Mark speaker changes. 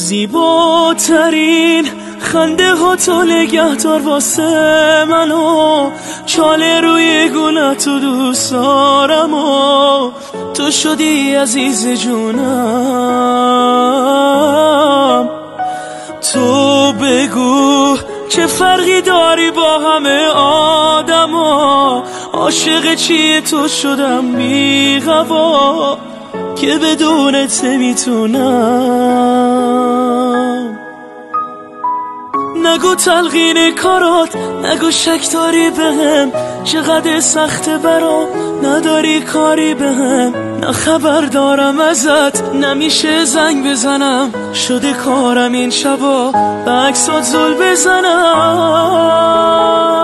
Speaker 1: زیباترین خنده ها تو نگهدار واسه منو، چاله روی گلتو دوست دارم و تو شدی عزیز جونم. تو بگو چه فرقی داری با همه آدما، عاشق چیه تو شدم بی‌غوا که بدونت نمیتونم. نگو تلقین کارات، نگو شک داری بهم، چقدر سخته برام نداری کاری بهم. نه خبر دارم ازت، نمیشه زنگ بزنم، شده کارم این شبا به عکسات زل بزنم.